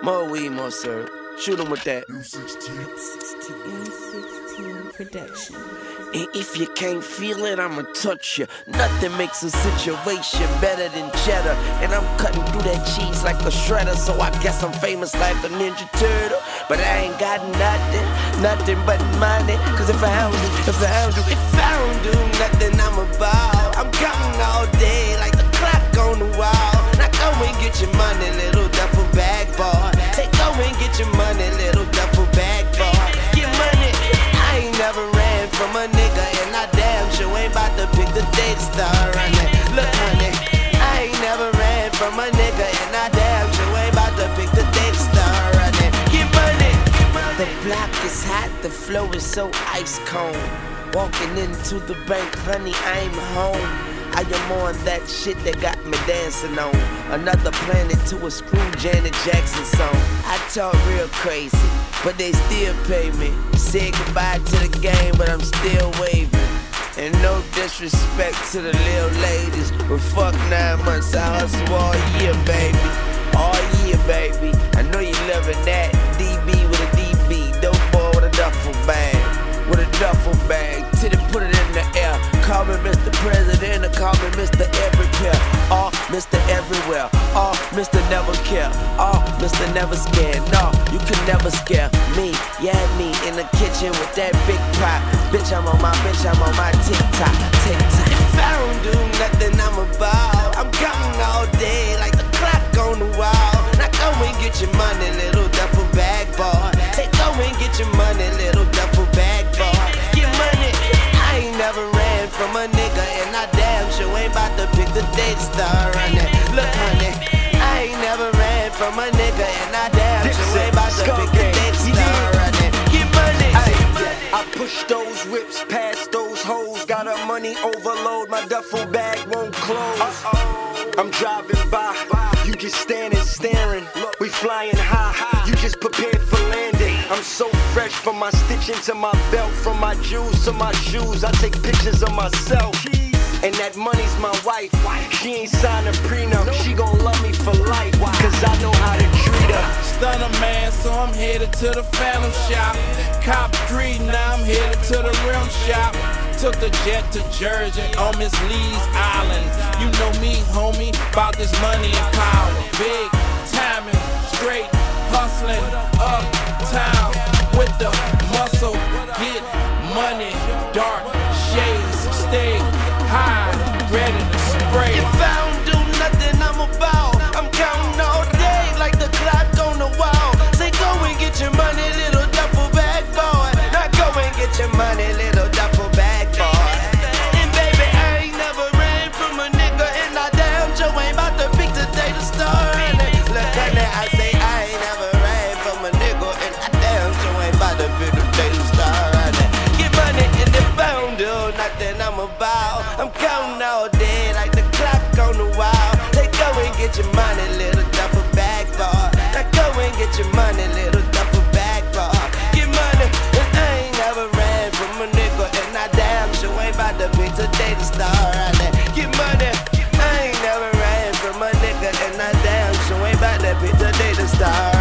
More weed, more syrup. Shoot him with that. M16 production. And if you can't feel it, I'ma touch you. Nothing makes a situation better than cheddar. And I'm cutting through that cheese like a shredder. So I guess I'm famous like a Ninja Turtle. But I ain't got nothing but money. Cause if I don't do nothing, I'm about. I'm counting all day like the clock on the wall. Now go and get your money, little duffel bag boy. Say go and get your money, little duffel bag boy. Get money. I ain't never ran from a nigga, and I damn sure ain't about to pick the day to start running. Look, honey, I ain't never ran from a nigga, and I damn sure ain't about to pick the day to start running. Get money. The block is hot, the flow is so ice cold. Walking into the bank, honey, I'm home. I am on that shit that got me dancing on. Another planet to a screw Janet Jackson song. I talk real crazy, but they still pay me. Say goodbye to the game, but I'm still waving. And no disrespect to the little ladies, but fuck 9 months, I hustle all year, baby. All year, baby. I know you loving that. DB with a DB, dope boy with a duffel bag. With a duffel bag, till they put it in the air. Call me Mr. President or call me Mr. Everywhere. Or Mr. Everywhere. Or Mr. Never Care. Or Mr. Never Scared. No, you can never scare me. Yeah, me in the kitchen with that big pot. Bitch, I'm on my TikTok. If I don't do nothing, I'm about. I'm counting all day like the clock on the wall. Now go and get your money, little duffel bag boy. Say go and get your money, little duffel bag boy. Get money. I ain't never ran from a nigga, and I damn sure ain't about to pick the day to start running. Look, honey, I ain't never ran from a nigga, and I damn sure ain't about to pick the day to start running. Get money. I push those whips past those hoes. Got a money overload, my duffel bag won't close. I'm driving by, you just standing staring. We flying high, you just prepared for landing. I'm so fresh from my stitching to my belt, from my jewels to my shoes. I take pictures of myself, and that money's my wife. She ain't signed a prenup, she gon' love me for life, cause I know how to treat her. Stunner man, so I'm headed to the Phantom shop. Cop 3, now I'm headed to the rim shop. Took the jet to Jersey on Miss Lee's Island. You know me, homie, about this money and power. Big timing, straight hustling, uptown with the muscle. Get money, dark shades, stay high, ready to spray. If I don't do nothing, I'm about. I'm counting all day like the clock on the wall. Say go and get your money, little duffel bag boy. Now go and get your money, little duffel bag boy. And baby, I ain't never ran from a nigga, and I damn sure ain't about to pick the day to start running. Look at that, I say I ain't never ran from a nigga, and I damn sure ain't about to pick the day to start running. Get money, and if I don't do nothing, I'm about. I'm counting all day like the clock on the wall. They go and get your money, little duffel bag boy. Now go and get your money, little duffel bag boy. Get money, and I ain't never ran from a nigga, and I damn sure ain't about to pick today to start running. Get money, I ain't never ran from a nigga, and I damn sure ain't about to pick today to start